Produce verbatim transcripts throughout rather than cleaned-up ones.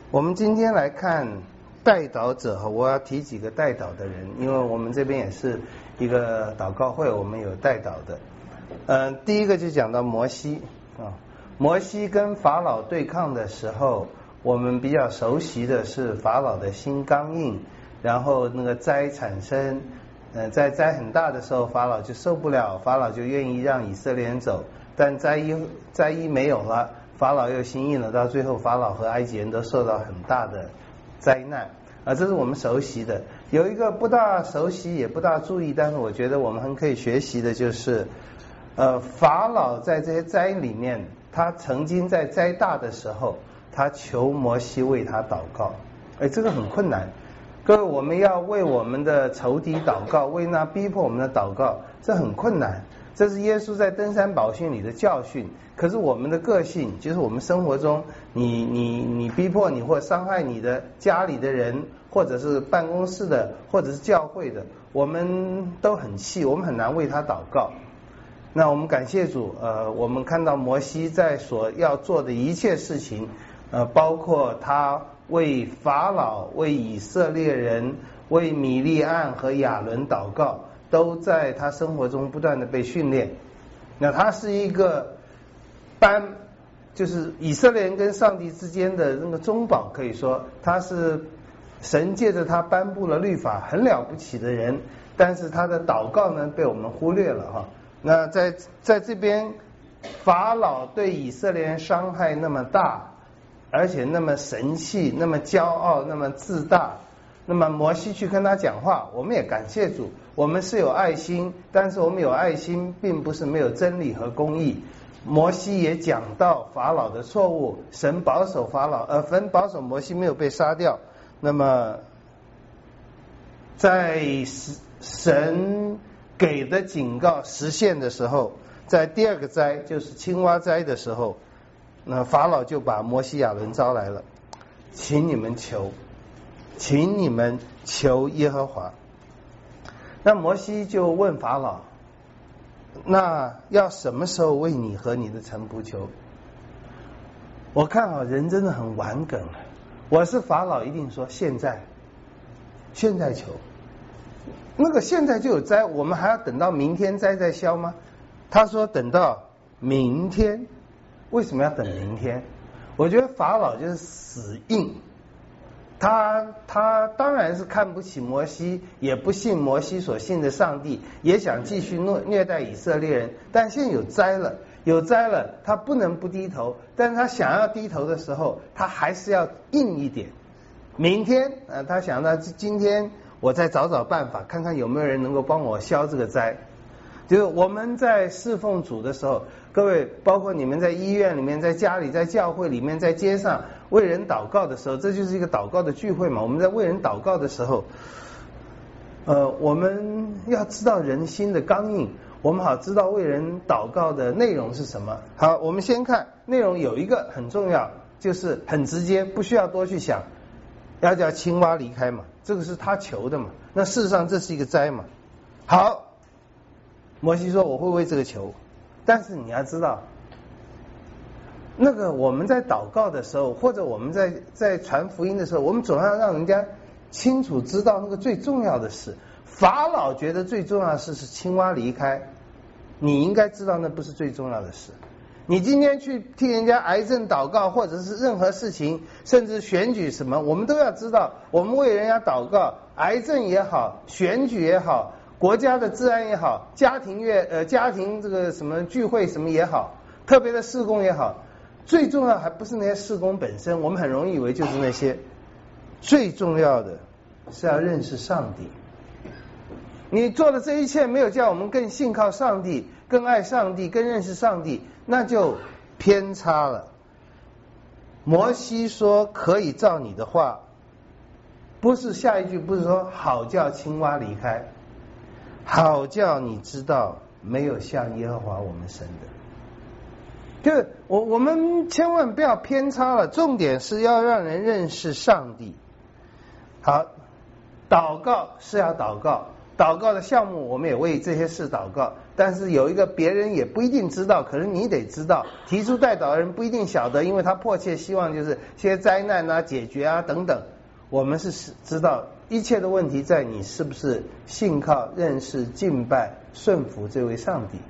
我们今天来看代祷者，我要提几个代祷的人，因为我们这边也是一个祷告会，我们有代祷的。嗯、呃，第一个就讲到摩西啊，摩西跟法老对抗的时候，我们比较熟悉的是法老的心刚硬，然后那个灾产生，呃，在灾很大的时候，法老就受不了，法老就愿意让以色列人走，但灾一灾一没有了。法老又心硬了，到最后法老和埃及人都受到很大的灾难啊，这是我们熟悉的。有一个不大熟悉也不大注意，但是我觉得我们很可以学习的就是，呃，法老在这些灾里面，他曾经在灾大的时候，他求摩西为他祷告，哎，这个很困难。各位，我们要为我们的仇敌祷告，为那逼迫我们的祷告，这很困难。这是耶稣在登山宝训里的教训。可是我们的个性，就是我们生活中，你你你逼迫你或伤害你的家里的人，或者是办公室的，或者是教会的，我们都很气，我们很难为他祷告。那我们感谢主，呃，我们看到摩西在所要做的一切事情，呃，包括他为法老、为以色列人、为米利暗和亚伦祷告，都在他生活中不断的被训练。那他是一个颁，就是以色列人跟上帝之间的那个中保，可以说他是神借着他颁布了律法，很了不起的人，但是他的祷告呢被我们忽略了哈。那在在这边，法老对以色列人伤害那么大，而且那么神气，那么骄傲，那么自大。那么摩西去跟他讲话，我们也感谢主，我们是有爱心，但是我们有爱心并不是没有真理和公义。摩西也讲到法老的错误，神保守法老，呃，神保守摩西没有被杀掉。那么在神给的警告实现的时候，在第二个灾就是青蛙灾的时候，那法老就把摩西亚伦招来了，请你们求。请你们求耶和华。那摩西就问法老，那要什么时候为你和你的臣仆求？我看啊，人真的很顽梗。我是法老，一定说现在，现在求。那个现在就有灾，我们还要等到明天灾再消吗？他说等到明天。为什么要等明天？我觉得法老就是死硬。他他当然是看不起摩西，也不信摩西所信的上帝，也想继续虐虐待以色列人。但现在有灾了，有灾了，他不能不低头。但是他想要低头的时候，他还是要硬一点。明天，呃，他想到今天我再找找办法，看看有没有人能够帮我消这个灾。就是我们在侍奉主的时候，各位，包括你们在医院里面、在家里、在教会里面、在街上为人祷告的时候，这就是一个祷告的聚会嘛。我们在为人祷告的时候，呃，我们要知道人心的刚硬，我们好知道为人祷告的内容是什么。好，我们先看内容，有一个很重要，就是很直接，不需要多去想，要叫青蛙离开嘛，这个是他求的嘛。那事实上这是一个灾嘛。好。摩西说我会为这个求，但是你要知道，那个我们在祷告的时候，或者我们在在传福音的时候，我们总要让人家清楚知道那个最重要的事。法老觉得最重要的事是青蛙离开，你应该知道那不是最重要的事。你今天去替人家癌症祷告，或者是任何事情，甚至选举什么，我们都要知道，我们为人家祷告，癌症也好，选举也好，国家的治安也好，家庭乐呃家庭这个什么聚会什么也好，特别的事工也好，最重要还不是那些事工本身，我们很容易以为就是那些，最重要的是要认识上帝。你做的这一切没有叫我们更信靠上帝，更爱上帝，更认识上帝，那就偏差了。摩西说可以照你的话，不是下一句不是说好叫青蛙离开，好叫你知道没有像耶和华我们神的。就是我我们千万不要偏差了，重点是要让人认识上帝。好，祷告是要祷告， 祷告的项目，我们也为这些事祷告。但是有一个别人也不一定知道，可是你得知道，提出代祷的人不一定晓得，因为他迫切希望就是些灾难啊解决啊等等。我们是知道一切的问题在你是不是信靠、认识、敬拜、顺服这位上帝。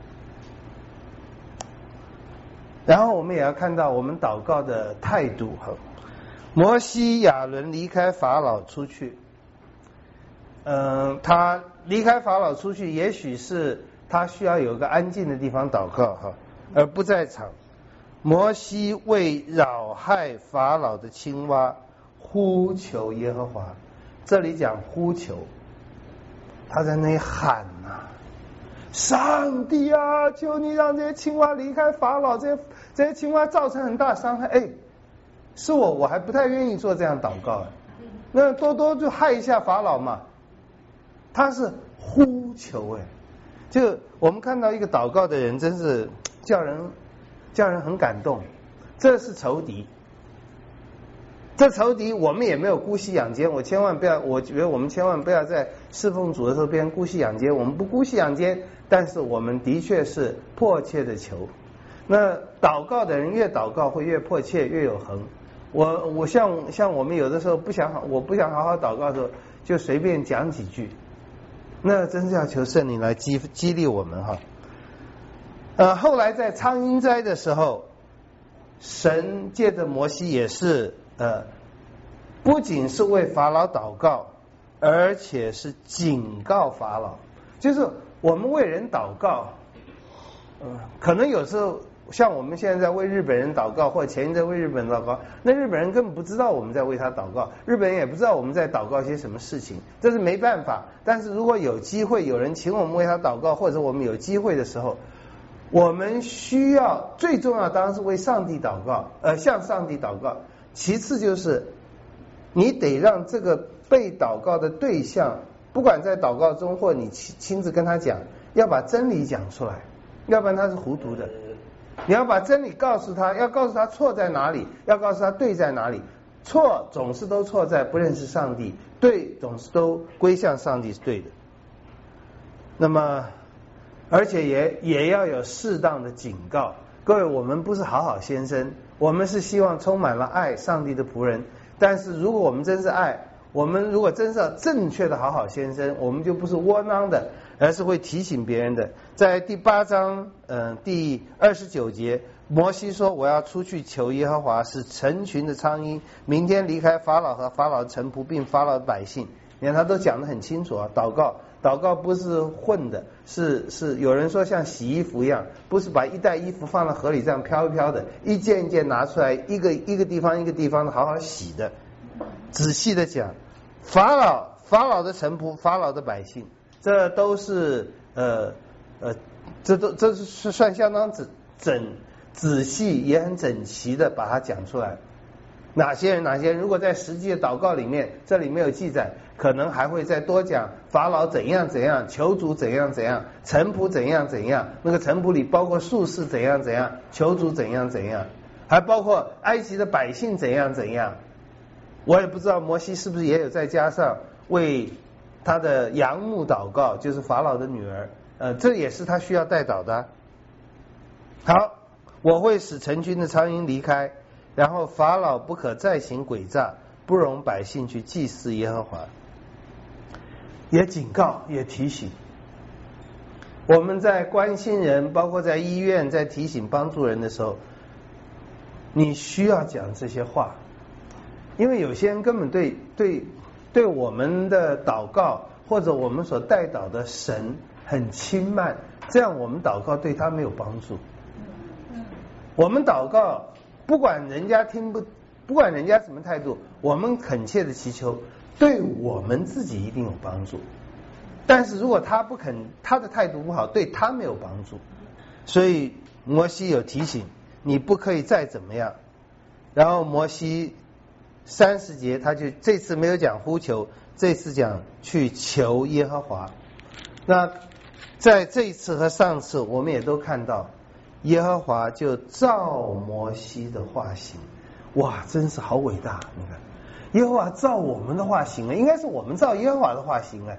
然后我们也要看到我们祷告的态度哈。摩西、亚伦离开法老出去，嗯、呃，他离开法老出去，也许是他需要有个安静的地方祷告哈，而不在场。摩西为扰害法老的青蛙呼求耶和华，这里讲呼求，他在那里喊啊，上帝啊，求你让这些青蛙离开法老，这些这些青蛙造成很大伤害。哎，是我我还不太愿意做这样祷告，那多多就害一下法老嘛。他是呼求，哎，就我们看到一个祷告的人，真是叫人叫人很感动。这是仇敌，这仇敌我们也没有姑息养奸，我千万不要，我觉得我们千万不要在侍奉主的时候变成姑息养奸。我们不姑息养奸，但是我们的确是迫切的求。那祷告的人越祷告会越迫切越有恒。我我像像我们有的时候不想好，我不想好好祷告的时候，就随便讲几句，那真是要求圣灵来激激励我们哈。呃，后来在苍鹰灾的时候，神借着摩西也是呃，不仅是为法老祷告，而且是警告法老。就是我们为人祷告，呃，可能有时候像我们现在在为日本人祷告，或者前一阵为日本人祷告，那日本人根本不知道我们在为他祷告，日本人也不知道我们在祷告些什么事情，这是没办法。但是如果有机会，有人请我们为他祷告，或者我们有机会的时候，我们需要最重要当然是为上帝祷告，呃，向上帝祷告。其次就是你得让这个被祷告的对象，不管在祷告中或你亲亲自跟他讲，要把真理讲出来，要不然他是糊涂的。你要把真理告诉他，要告诉他错在哪里，要告诉他对在哪里。错总是都错在不认识上帝，对总是都归向上帝是对的。那么而且也也要有适当的警告。各位，我们不是好好先生，我们是希望充满了爱上帝的仆人。但是如果我们真是爱，我们如果真是要正确的好好先生，我们就不是窝囊的，而是会提醒别人的。在第八章嗯、呃、第二十九节，摩西说，我要出去求耶和华，使成群的苍鹰明天离开法老和法老的臣仆并法老的百姓。你看他都讲得很清楚啊，祷告祷告不是混的，是是有人说像洗衣服一样，不是把一袋衣服放到河里这样飘一飘的，一件一件拿出来，一个一个地方一个地方的好好洗的。仔细的讲，法老法老的臣仆，法老的百姓，这都是呃呃，这都这是算相当整整仔细也很整齐的把它讲出来。哪些人哪些人，如果在实际的祷告里面这里没有记载，可能还会再多讲法老怎样怎样，求主怎样怎样，臣仆怎样怎样，那个臣仆里包括术士怎样怎样，求主怎样怎样，还包括埃及的百姓怎样怎样。我也不知道摩西是不是也有再加上为他的养母祷告，就是法老的女儿，呃，这也是他需要代祷的。好，我会使成群的苍鹰离开，然后法老不可再行诡诈，不容百姓去祭祀耶和华。也警告也提醒我们，在关心人，包括在医院在提醒帮助人的时候，你需要讲这些话。因为有些人根本对对对我们的祷告或者我们所代祷的神很轻慢，这样我们祷告对他没有帮助。我们祷告不管人家听不不管人家什么态度，我们恳切的祈求对我们自己一定有帮助。但是如果他不肯，他的态度不好，对他没有帮助。所以摩西有提醒你不可以再怎么样。然后摩西三十节他就这次没有讲呼求，这次讲去求耶和华。那在这一次和上次我们也都看到耶和华就照摩西的话行。哇，真是好伟大！你看耶和华照我们的话行了，应该是我们照耶和华的话行了。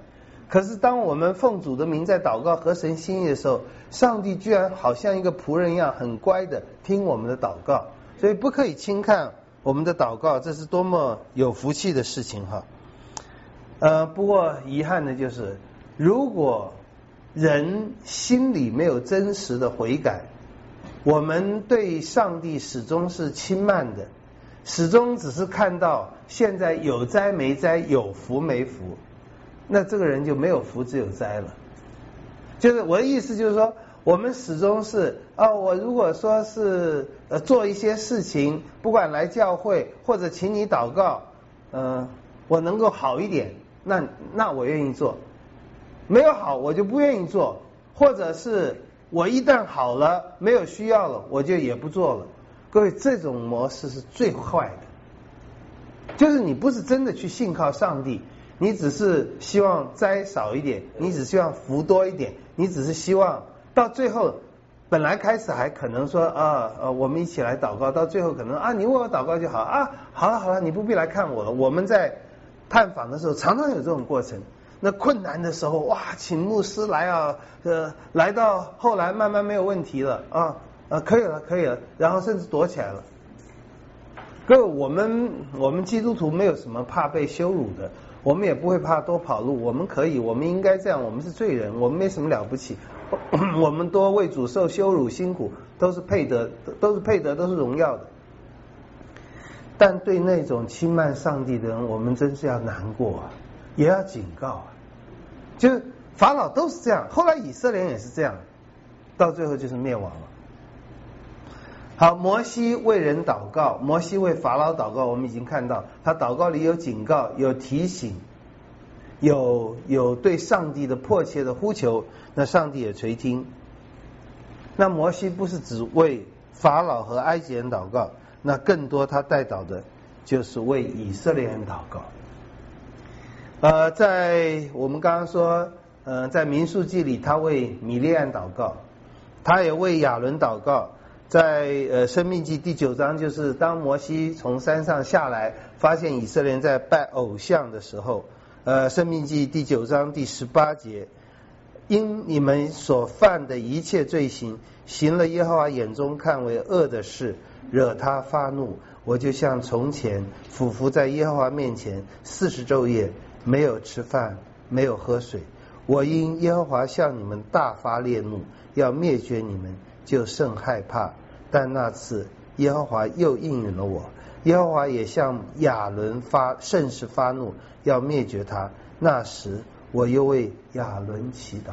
可是当我们奉主的名在祷告合神心意的时候，上帝居然好像一个仆人一样很乖的听我们的祷告，所以不可以轻看我们的祷告，这是多么有福气的事情哈。呃，不过遗憾的就是，如果人心里没有真实的悔改，我们对上帝始终是轻慢的，始终只是看到现在有灾没灾，有福没福，那这个人就没有福只有灾了。就是我的意思就是说，我们始终是啊，我如果说是呃做一些事情，不管来教会或者请你祷告，嗯、呃，我能够好一点，那那我愿意做。没有好我就不愿意做，或者是我一旦好了没有需要了，我就也不做了。各位，这种模式是最坏的，就是你不是真的去信靠上帝，你只是希望灾少一点，你只希望福多一点，你只是希望到最后，本来开始还可能说啊呃我们一起来祷告，到最后可能啊你为我祷告就好啊，好了好了，你不必来看我了。我们在探访的时候常常有这种过程。那困难的时候，哇，请牧师来啊，呃，来到后来慢慢没有问题了啊，呃，可以了，可以了，然后甚至躲起来了。各位，我们我们基督徒没有什么怕被羞辱的，我们也不会怕多跑路，我们可以，我们应该这样，我们是罪人，我们没什么了不起，我们多为主受羞辱辛苦，都是配得，都是配得，都是荣耀的。但对那种轻慢上帝的人，我们真是要难过啊，也要警告啊。就是法老都是这样，后来以色列人也是这样，到最后就是灭亡了。好，摩西为人祷告，摩西为法老祷告，我们已经看到他祷告里有警告，有提醒，有有对上帝的迫切的呼求，那上帝也垂听。那摩西不是只为法老和埃及人祷告，那更多他带祷的就是为以色列人祷告。呃，在我们刚刚说，呃，在民数记里，他为米利暗祷告，他也为亚伦祷告。在呃申命记第九章，就是当摩西从山上下来，发现以色列人在拜偶像的时候，呃，申命记第九章第十八节，因你们所犯的一切罪行，行了耶和华眼中看为恶的事，惹他发怒，我就像从前俯伏在耶和华面前四十昼夜，没有吃饭，没有喝水。我因耶和华向你们大发烈怒，要灭绝你们，就甚害怕。但那次耶和华又应允了我，耶和华也向亚伦发甚是发怒，要灭绝他。那时我又为亚伦祈祷。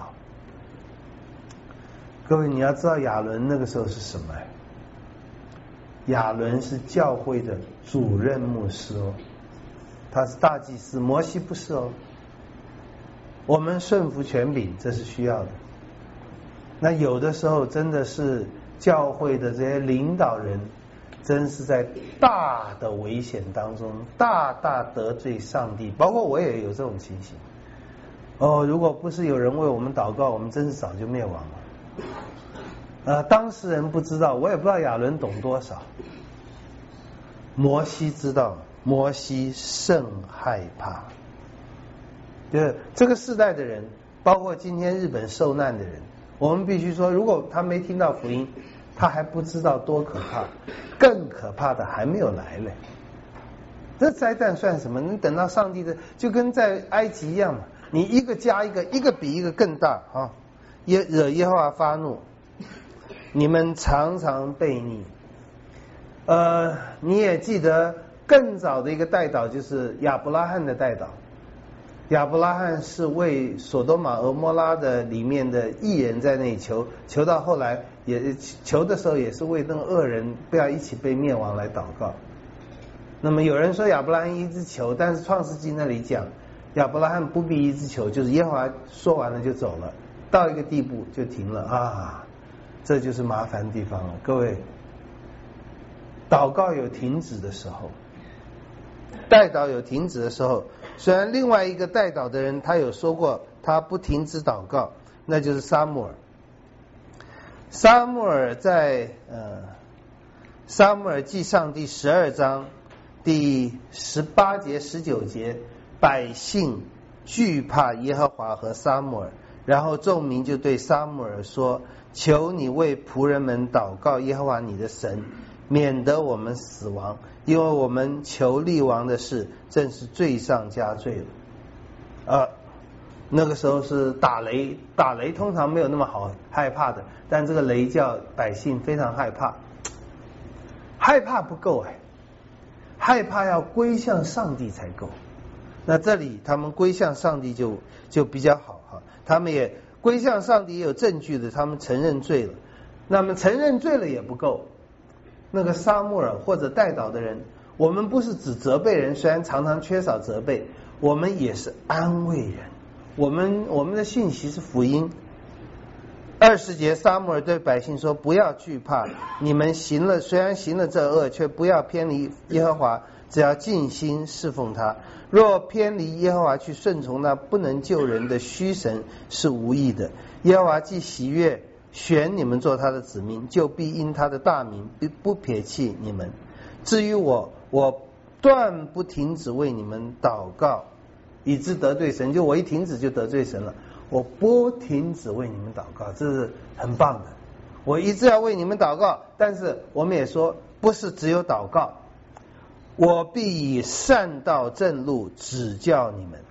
各位，你要知道亚伦那个时候是什么？亚伦是教会的主任牧师哦，他是大祭司，摩西不是哦。我们顺服权柄，这是需要的。那有的时候真的是教会的这些领导人，真是在大的危险当中，大大得罪上帝。包括我也有这种情形。哦，如果不是有人为我们祷告，我们真是早就灭亡了。呃，当事人不知道，我也不知道亚伦懂多少。摩西知道，摩西甚害怕。就是这个世代的人，包括今天日本受难的人，我们必须说，如果他没听到福音，他还不知道多可怕，更可怕的还没有来嘞。这灾难算什么？你等到上帝的，就跟在埃及一样嘛，你一个加一个，一个比一个更大啊！耶惹耶和华发怒，你们常常悖逆。呃，你也记得更早的一个代祷，就是亚伯拉罕的代祷。亚伯拉罕是为所多玛俄摩拉的里面的义人在那里求，求到后来也求的时候也是为那个恶人不要一起被灭亡来祷告。那么有人说亚伯拉罕一直求，但是创世纪那里讲亚伯拉罕不必一直求，就是耶和华说完了就走了，到一个地步就停了啊，这就是麻烦的地方了。各位，祷告有停止的时候，代祷有停止的时候。虽然另外一个代祷的人他有说过他不停止祷告，那就是撒母耳。撒母耳在呃撒母耳记上第十二章第十八节十九节，百姓惧怕耶和华和撒母耳。然后众民就对撒母耳说：求你为仆人们祷告耶和华你的神，免得我们死亡，因为我们求立王的事正是罪上加罪了。呃，那个时候是打雷，打雷通常没有那么好害怕的，但这个雷叫百姓非常害怕。害怕不够哎，害怕要归向上帝才够。那这里他们归向上帝就就比较好哈，他们也归向上帝也有证据的，他们承认罪了。那么承认罪了也不够，那个撒母耳或者代祷的人，我们不是只责备人，虽然常常缺少责备，我们也是安慰人。我们我们的信息是福音。二十节，撒母耳对百姓说：不要惧怕，你们行了虽然行了这恶，却不要偏离耶和华，只要尽心侍奉他。若偏离耶和华去顺从那不能救人的虚神，是无益的。耶和华既喜悦选你们做他的子民，就必因他的大名不撇弃你们。至于我，我断不停止为你们祷告，以致得罪神。就我一停止就得罪神了，我不停止为你们祷告，这是很棒的。我一直要为你们祷告，但是我们也说不是只有祷告，我必以善道正路指教你们。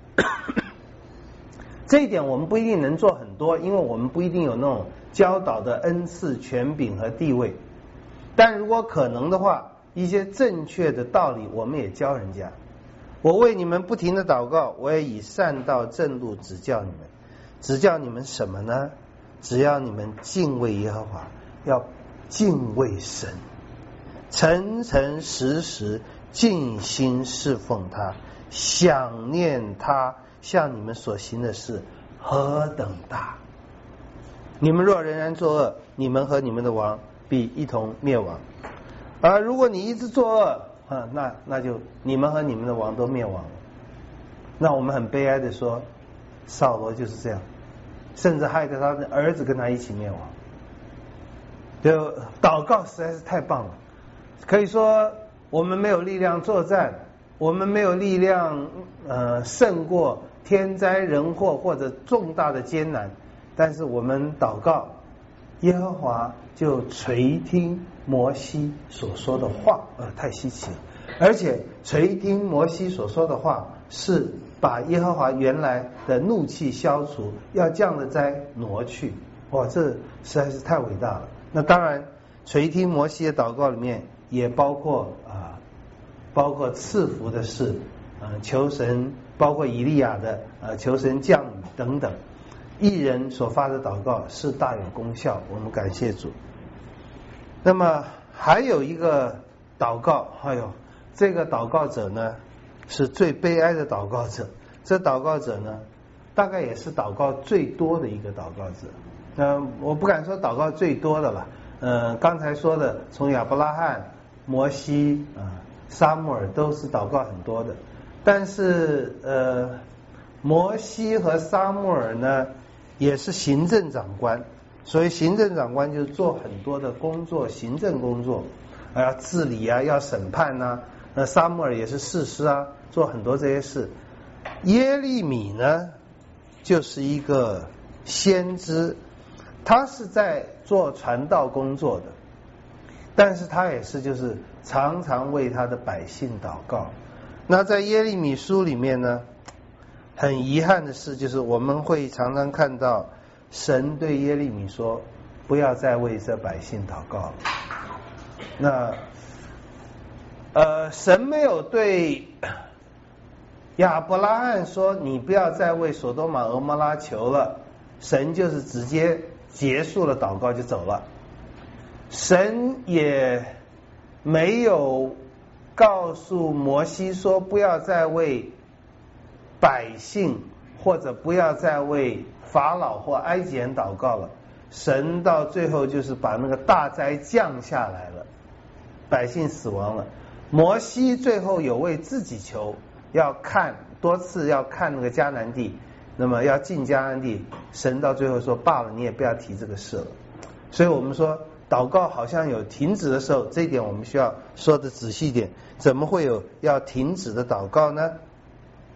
这一点我们不一定能做很多，因为我们不一定有那种教导的恩赐、权柄和地位。但如果可能的话，一些正确的道理我们也教人家。我为你们不停的祷告，我也以善道正路指教你们。指教你们什么呢？只要你们敬畏耶和华，要敬畏神，诚诚实实尽心侍奉他，想念他向你们所行的事何等大。你们若仍然作恶，你们和你们的王必一同灭亡。而如果你一直作恶啊，那那就你们和你们的王都灭亡了。那我们很悲哀的说，扫罗就是这样，甚至害得他的儿子跟他一起灭亡。就祷告实在是太棒了，可以说我们没有力量作战，我们没有力量呃胜过天灾人祸或者重大的艰难，但是我们祷告，耶和华就垂听摩西所说的话，呃，太稀奇了。而且垂听摩西所说的话，是把耶和华原来的怒气消除，要降的灾挪去。哇，这实在是太伟大了。那当然，垂听摩西的祷告里面也包括啊，包括赐福的事，呃，求神，包括以利亚的呃求神降雨等等。义人所发的祷告是大有功效，我们感谢主。那么还有一个祷告，哎呦，这个祷告者呢是最悲哀的祷告者，这祷告者呢大概也是祷告最多的一个祷告者。呃，我不敢说祷告最多的了，呃，刚才说的从亚伯拉罕、摩西啊、呃、撒母耳都是祷告很多的，但是呃，摩西和撒母耳呢也是行政长官，所以行政长官就是做很多的工作，行政工作，要治理啊，要审判啊。那撒母耳也是士师啊，做很多这些事。耶利米呢，就是一个先知，他是在做传道工作的，但是他也是就是常常为他的百姓祷告。那在耶利米书里面呢，很遗憾的是，就是我们会常常看到神对耶利米说，不要再为这百姓祷告了。那呃，神没有对亚伯拉罕说你不要再为所多玛俄摩拉求了，神就是直接结束了祷告就走了。神也没有告诉摩西说不要再为百姓或者不要再为法老或埃及人祷告了。神到最后就是把那个大灾降下来了，百姓死亡了。摩西最后有为自己求，要看多次要看那个迦南地，那么要进迦南地，神到最后说罢了，你也不要提这个事了。所以我们说祷告好像有停止的时候，这一点我们需要说的仔细一点，怎么会有要停止的祷告呢？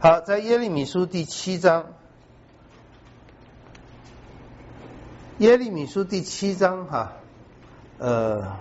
好，在耶利米书第七章，耶利米书第七章哈，呃，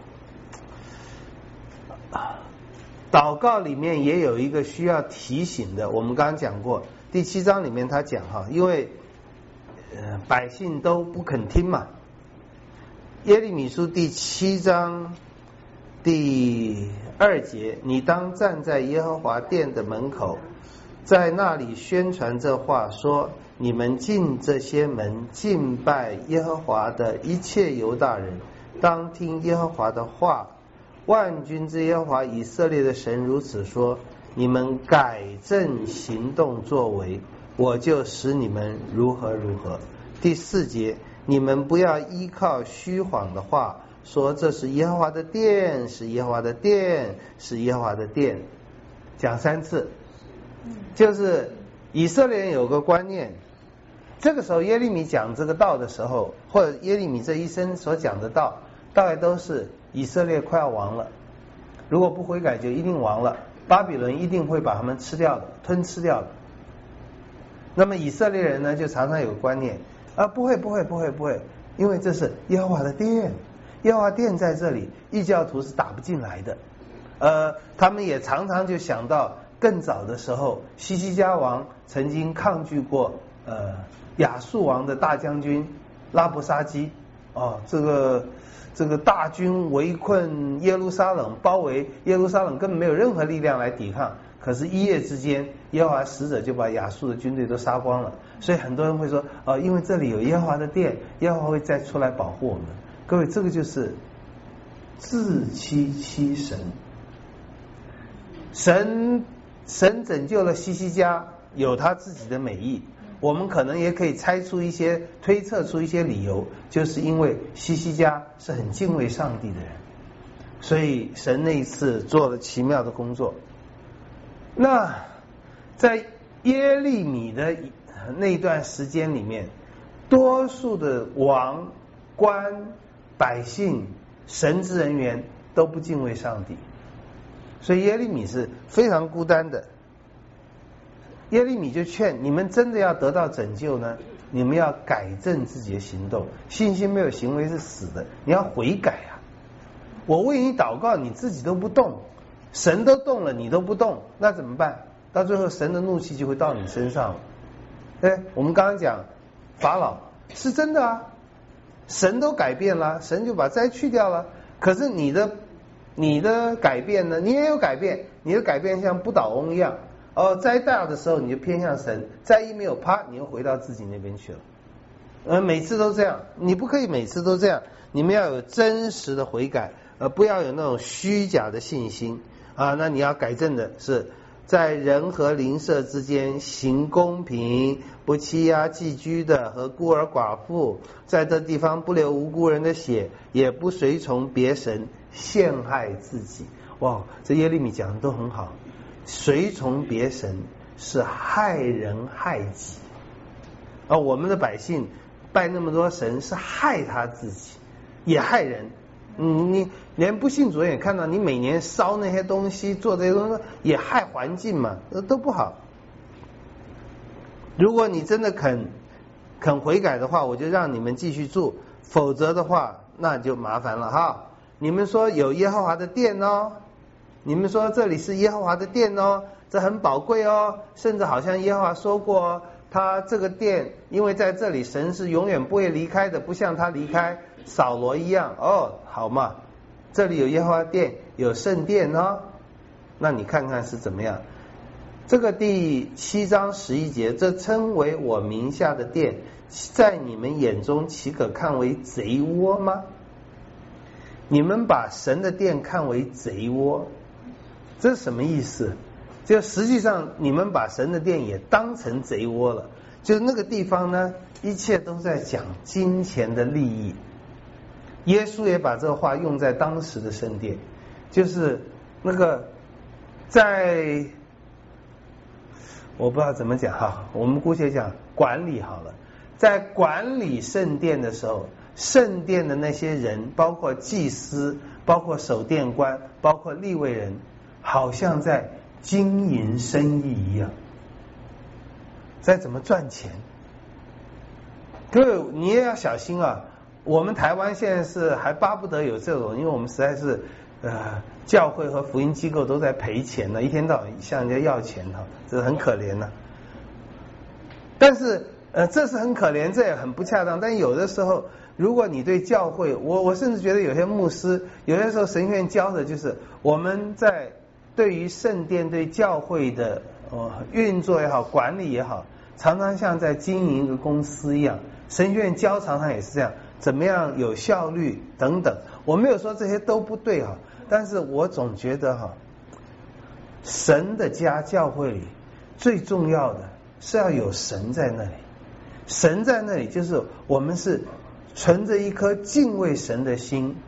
祷告里面也有一个需要提醒的，我们刚刚讲过，第七章里面他讲哈，因为呃百姓都不肯听嘛。耶利米书第七章第二节，你当站在耶和华殿的门口，在那里宣传这话，说你们进这些门敬拜耶和华的一切犹大人，当听耶和华的话。万军之耶和华以色列的神如此说，你们改正行动作为，我就使你们如何如何。第四节，你们不要依靠虚谎的话，说这是耶和华的殿，是耶和华的殿，是耶和华的殿，讲三次。就是以色列人有个观念，这个时候耶利米讲这个道的时候，或者耶利米这一生所讲的道，大概都是以色列快要亡了，如果不悔改就一定亡了，巴比伦一定会把他们吃掉的，吞吃掉的。那么以色列人呢，就常常有个观念啊，不会不会不会不会，因为这是耶和华的殿，耶和华殿在这里，异教徒是打不进来的。呃，他们也常常就想到更早的时候，西西家王曾经抗拒过呃亚述王的大将军拉伯沙基，哦，这个这个大军围困耶路撒冷，包围耶路撒冷，根本没有任何力量来抵抗。可是，一夜之间，耶和华使者就把亚述的军队都杀光了。所以很多人会说，哦，因为这里有耶和华的殿，耶和华会再出来保护我们。各位，这个就是自欺欺神。神神拯救了西西家，有他自己的美意。我们可能也可以猜出一些推测出一些理由，就是因为西西家是很敬畏上帝的人，所以神那一次做了奇妙的工作。那在耶利米的那段时间里面，多数的王官百姓神职人员都不敬畏上帝，所以耶利米是非常孤单的。耶利米就劝你们，真的要得到拯救呢，你们要改正自己的行动，信心没有行为是死的，你要悔改啊！我为你祷告，你自己都不动，神都动了，你都不动，那怎么办？到最后神的怒气就会到你身上了。对，我们刚刚讲法老是真的啊，神都改变了，神就把灾去掉了，可是你的你的改变呢，你也有改变，你的改变像不倒翁一样。哦，灾大的时候你就偏向神，灾一没有，啪，你又回到自己那边去了。呃，每次都这样，你不可以每次都这样，你们要有真实的悔改，呃，不要有那种虚假的信心啊。那你要改正的是，在人和邻舍之间行公平，不欺压寄居的和孤儿寡妇，在这地方不流无辜人的血，也不随从别神陷害自己。哇，这耶利米讲的都很好。随从别神是害人害己，而我们的百姓拜那么多神是害他自己，也害人。嗯，你连不信主也看到，你每年烧那些东西，做这些东西也害环境嘛，都不好。如果你真的肯肯悔改的话，我就让你们继续住，否则的话那就麻烦了哈。你们说有耶和华的殿哦，你们说这里是耶和华的殿哦，这很宝贵哦，甚至好像耶和华说过，他这个殿，因为在这里神是永远不会离开的，不像他离开扫罗一样。哦，好嘛，这里有耶和华殿，有圣殿哦，那你看看是怎么样？这个第七章十一节，这称为我名下的殿，在你们眼中岂可看为贼窝吗？你们把神的殿看为贼窝，这是什么意思？就实际上你们把神的殿也当成贼窝了，就是那个地方呢，一切都在讲金钱的利益。耶稣也把这个话用在当时的圣殿，就是那个在我不知道怎么讲哈，我们姑且讲管理好了，在管理圣殿的时候，圣殿的那些人，包括祭司，包括守殿官，包括利未人，好像在经营生意一样， 在怎么赚钱。各位你也要小心啊，我们台湾现在是还巴不得有这种，因为我们实在是呃教会和福音机构都在赔钱呢，一天到晚向人家要钱哈，这是很可怜的。但是呃这是很可怜，这也很不恰当。但有的时候，如果你对教会，我我甚至觉得有些牧师，有些时候神学院教的就是我们在对于圣殿、对教会的呃运作也好、管理也好，常常像在经营一个公司一样。神学院教常常也是这样，怎么样有效率等等。我没有说这些都不对哈，但是我总觉得哈，神的家教会里最重要的是要有神在那里。神在那里就是我们是存着一颗敬畏神的心，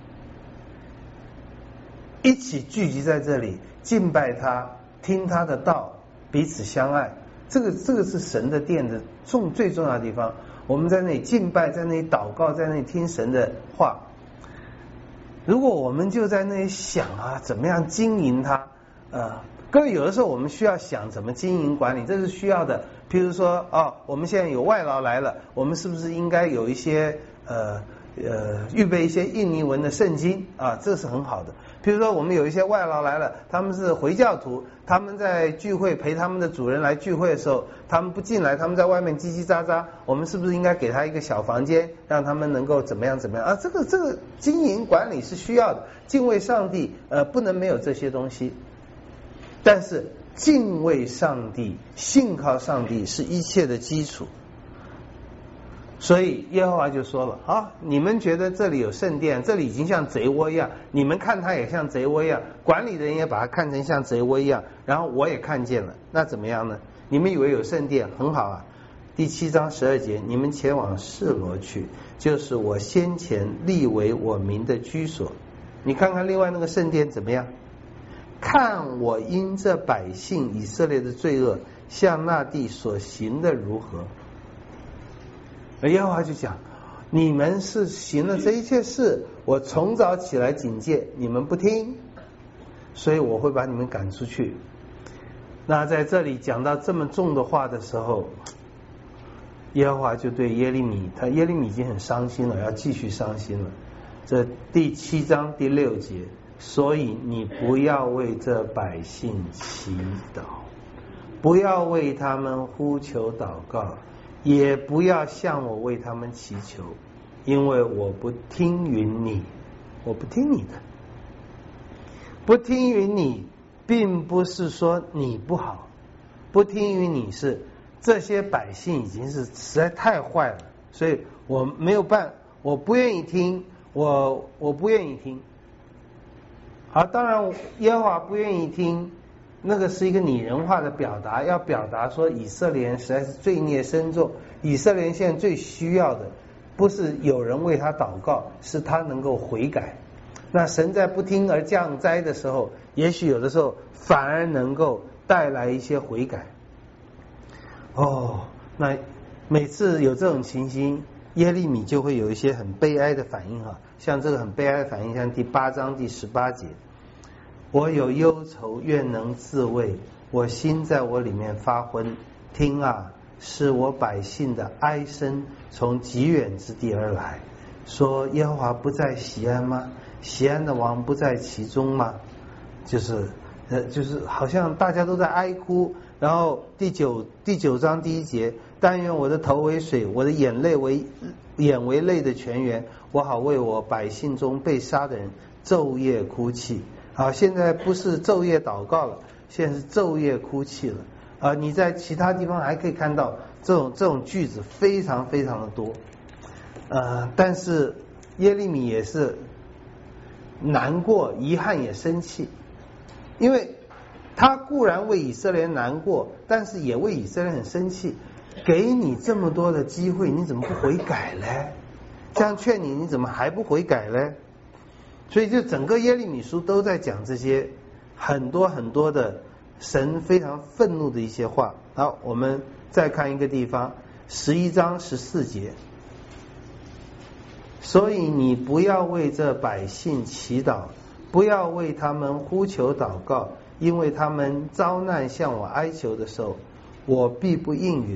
一起聚集在这里敬拜他，听他的道，彼此相爱。这个这个是神的殿的重最重要的地方。我们在那里敬拜，在那里祷告，在那里听神的话。如果我们就在那里想啊，怎么样经营它？呃，各位有的时候我们需要想怎么经营管理，这是需要的。譬如说，哦，我们现在有外劳来了，我们是不是应该有一些呃呃预备一些印尼文的圣经啊？这是很好的。譬如说，我们有一些外劳来了，他们是回教徒，他们在聚会陪他们的主人来聚会的时候，他们不进来，他们在外面叽叽喳喳，我们是不是应该给他一个小房间，让他们能够怎么样怎么样啊？这个这个经营管理是需要的，敬畏上帝呃不能没有这些东西，但是敬畏上帝、信靠上帝是一切的基础。所以耶和华就说了啊，你们觉得这里有圣殿，这里已经像贼窝一样，你们看它也像贼窝一样，管理的人也把它看成像贼窝一样，然后我也看见了，那怎么样呢？你们以为有圣殿很好啊。第七章十二节，你们前往示罗去，就是我先前立为我名的居所。你看看另外那个圣殿怎么样？看我因这百姓以色列的罪恶，向那地所行的如何。而耶和华就讲，你们是行了这一切事，我从早起来警戒，你们不听，所以我会把你们赶出去。那在这里讲到这么重的话的时候，耶和华就对耶利米，他耶利米已经很伤心了，要继续伤心了。这第七章第六节，所以你不要为这百姓祈祷，不要为他们呼求祷告，也不要向我为他们祈求，因为我不听允你，我不听你的。不听允你并不是说你不好，不听允你是这些百姓已经是实在太坏了，所以我没有办，我不愿意听，我我不愿意听。好，当然耶和华不愿意听，那个是一个拟人化的表达，要表达说以色列人实在是罪孽深重，以色列人现在最需要的不是有人为他祷告，是他能够悔改。那神在不听而降灾的时候，也许有的时候反而能够带来一些悔改。哦，那每次有这种情形，耶利米就会有一些很悲哀的反应哈，像这个很悲哀的反应，像第八章第十八节，我有忧愁，愿能自慰，我心在我里面发昏。听啊，是我百姓的哀声从极远之地而来，说耶和华不在锡安吗？锡安的王不在其中吗？就是呃，就是好像大家都在哀哭。然后第九第九章第一节，但愿我的头为水，我的眼泪为眼为泪的泉源，我好为我百姓中被杀的人昼夜哭泣。好，现在不是昼夜祷告了，现在是昼夜哭泣了。啊，你在其他地方还可以看到这种这种句子非常非常的多。呃，但是耶利米也是难过、遗憾也生气，因为他固然为以色列人难过，但是也为以色列人很生气。给你这么多的机会，你怎么不悔改呢？这样劝你，你怎么还不悔改呢？所以就整个耶利米书都在讲这些很多很多的神非常愤怒的一些话。好，我们再看一个地方，十一章十四节。所以你不要为这百姓祈祷，不要为他们呼求祷告，因为他们遭难向我哀求的时候，我必不应允。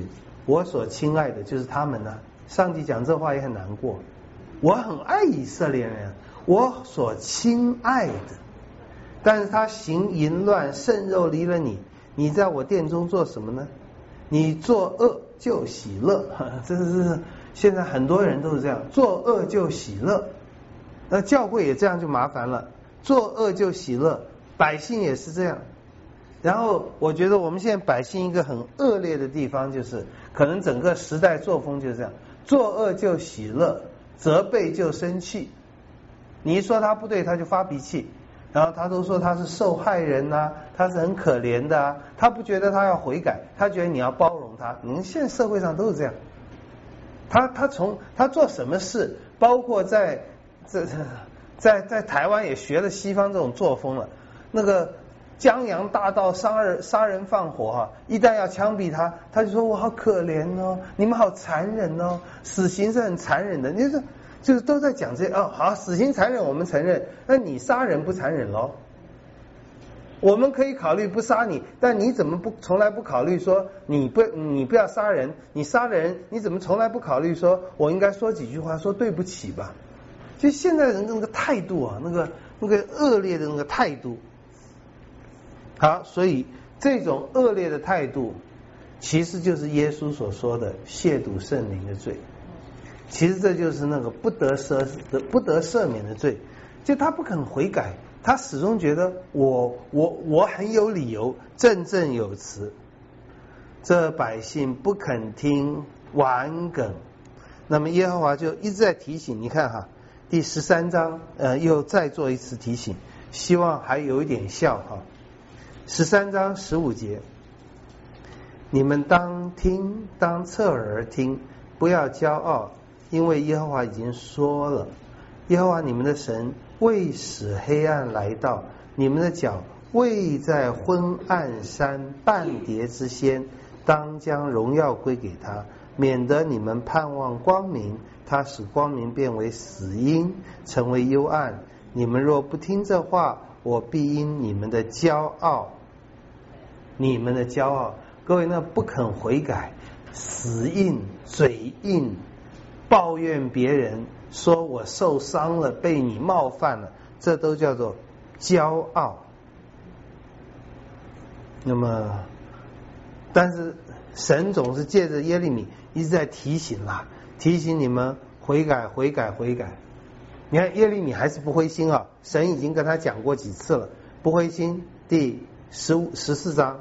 我所亲爱的就是他们呢。上帝讲这话也很难过，我很爱以色列人，我所亲爱的，但是他行淫乱，渗肉离了你，你在我殿中做什么呢？你作恶就喜乐，这是现在很多人都是这样，作恶就喜乐。那教会也这样就麻烦了，作恶就喜乐，百姓也是这样。然后我觉得我们现在百姓一个很恶劣的地方，就是可能整个时代作风就是这样，作恶就喜乐，责备就生气。你一说他不对，他就发脾气，然后他都说他是受害人啊，他是很可怜的啊，他不觉得他要悔改，他觉得你要包容他。你们现在社会上都是这样，他他从他做什么事，包括在这在在台湾也学了西方这种作风了，那个江洋大盗杀人杀人放火哈、啊，一旦要枪毙他，他就说我好可怜哦，你们好残忍哦，死刑是很残忍的。你说就是都在讲这哦，好，死刑残忍我们承认，那你杀人不残忍咯？我们可以考虑不杀你，但你怎么不从来不考虑说你不你不要杀人，你杀人你怎么从来不考虑说我应该说几句话说对不起吧？就现在人的那个态度啊，那个那个恶劣的那个态度。好，所以这种恶劣的态度，其实就是耶稣所说的亵渎圣灵的罪。其实这就是那个不得赦的不得赦免的罪，就他不肯悔改，他始终觉得我我我很有理由，振振有词。这百姓不肯听，顽梗。那么耶和华就一直在提醒，你看哈，第十三章呃又再做一次提醒，希望还有一点效哈。十三章十五节，你们当听，当侧耳听，不要骄傲，因为耶和华已经说了，耶和华你们的神未使黑暗来到，你们的脚未在昏暗山半跌之先，当将荣耀归给他，免得你们盼望光明，他使光明变为死荫，成为幽暗。你们若不听这话，我必因你们的骄傲，你们的骄傲，各位那不肯悔改，死硬嘴硬，抱怨别人，说我受伤了，被你冒犯了，这都叫做骄傲。那么但是神总是借着耶利米一直在提醒啦，提醒你们悔改悔改悔改。你看耶利米还是不灰心啊，神已经跟他讲过几次了，不灰心。第十五十四章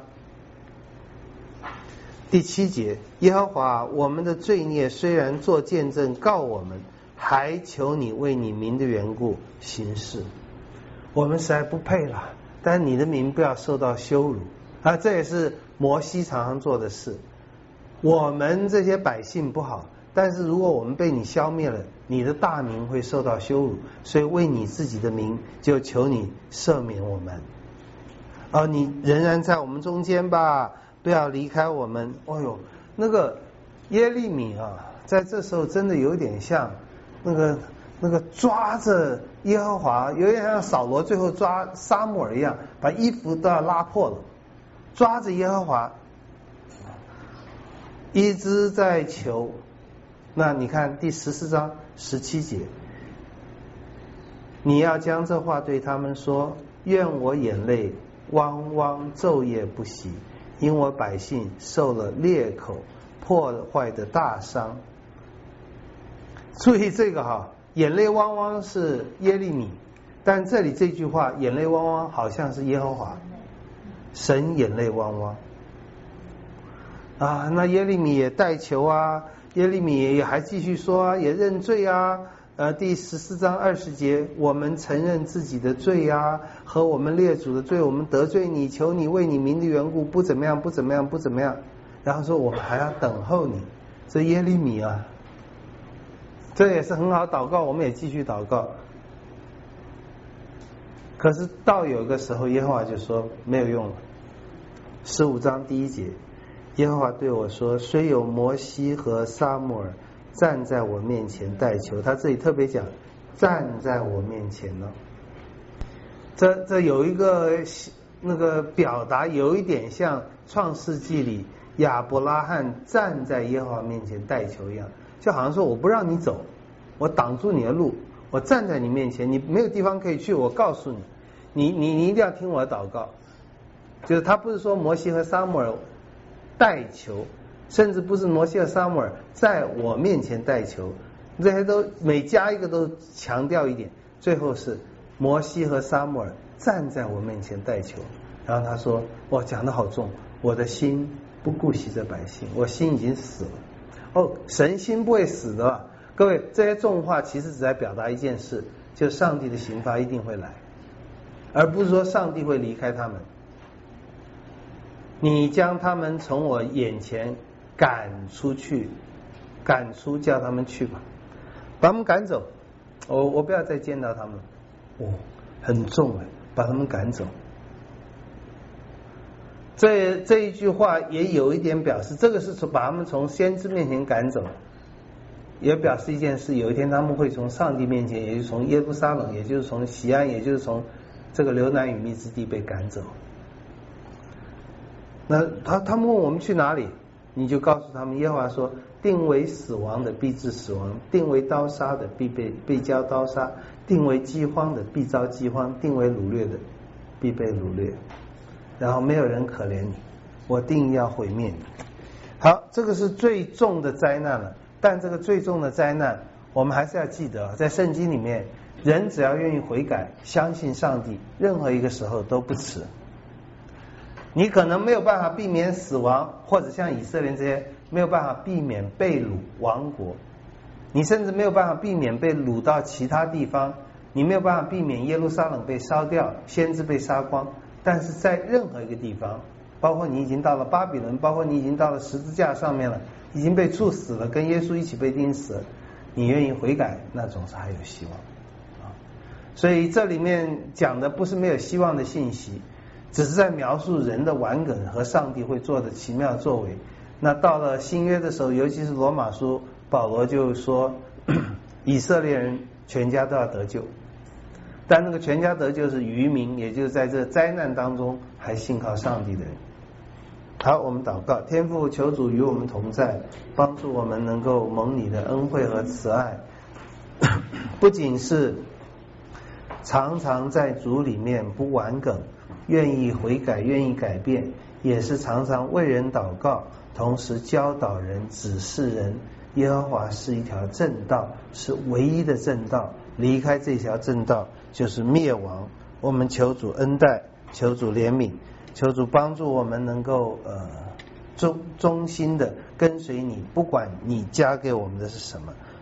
第七节，耶和华我们的罪孽虽然做见证告我们，还求你为你名的缘故行事。我们实在不配了，但你的名不要受到羞辱啊！这也是摩西常常做的事。我们这些百姓不好，但是如果我们被你消灭了，你的大名会受到羞辱，所以为你自己的名，就求你赦免我们。哦，你仍然在我们中间吧，不要离开我们。哦呦，那个耶利米啊，在这时候真的有点像那个那个抓着耶和华，有点像扫罗最后抓撒母耳一样，把衣服都要拉破了，抓着耶和华一直在求。那你看第十四章十七节，你要将这话对他们说，愿我眼泪汪汪昼夜不息，因我百姓受了裂口破坏的大伤。注意这个哈，眼泪汪汪是耶利米，但这里这句话眼泪汪汪好像是耶和华，神眼泪汪汪啊。那耶利米也代求啊，耶利米也还继续说啊，也认罪啊。呃，第十四章二十节，我们承认自己的罪啊，和我们列祖的罪，我们得罪你，求你为你名的缘故，不怎么样，不怎么样，不怎么样。然后说我们还要等候你，这耶利米啊，这也是很好祷告，我们也继续祷告。可是到有个时候，耶和华就说没有用了。十五章第一节，耶和华对我说，虽有摩西和撒母耳站在我面前代求，他这里特别讲站在我面前呢。这这有一个那个表达有一点像创世纪里亚伯拉罕站在耶和华面前代求一样，就好像说我不让你走，我挡住你的路，我站在你面前，你没有地方可以去，我告诉你，你你你一定要听我的祷告。就是他不是说摩西和撒母耳代求，甚至不是摩西和撒母耳在我面前代求，这些都每加一个都强调一点，最后是摩西和撒母耳站在我面前代求。然后他说，哇，讲得好重，我的心不顾惜这百姓，我心已经死了。哦，神心不会死的吧？各位，这些重话其实只在表达一件事，就上帝的刑罚一定会来，而不是说上帝会离开他们。你将他们从我眼前赶出去，赶出，叫他们去吧，把他们赶走。我我不要再见到他们了。哦，很重哎，把他们赶走。这这一句话也有一点表示，这个是从把他们从先知面前赶走，也表示一件事，有一天他们会从上帝面前，也就是从耶路撒冷，也就是从西安，也就是从这个流奶与蜜之地被赶走。那他他们问我们去哪里，你就告诉他们，耶和华说，定为死亡的必致死亡，定为刀杀的必被被交刀杀，定为饥荒的必遭饥荒，定为掳掠的必被掳掠，然后没有人可怜你，我定要毁灭你。好，这个是最重的灾难了，但这个最重的灾难我们还是要记得，在圣经里面，人只要愿意悔改，相信上帝，任何一个时候都不迟。你可能没有办法避免死亡，或者像以色列这些没有办法避免被掳亡国，你甚至没有办法避免被掳到其他地方，你没有办法避免耶路撒冷被烧掉，先知被杀光，但是在任何一个地方，包括你已经到了巴比伦，包括你已经到了十字架上面了，已经被处死了，跟耶稣一起被钉死了，你愿意悔改，那总是还有希望啊。所以这里面讲的不是没有希望的信息，只是在描述人的顽梗和上帝会做的奇妙作为。那到了新约的时候，尤其是罗马书，保罗就说以色列人全家都要得救，但那个全家得救是渔民，也就是在这灾难当中还信靠上帝的人。好，我们祷告，天父，求主与我们同在，帮助我们能够蒙你的恩惠和慈爱，不仅是常常在主里面不顽梗，愿意悔改，愿意改变，也是常常为人祷告，同时教导人，指示人，耶和华是一条正道，是唯一的正道，离开这条正道就是灭亡。我们求主恩待，求主怜悯，求主帮助我们能够呃忠忠心的跟随你，不管你加给我们的是什么。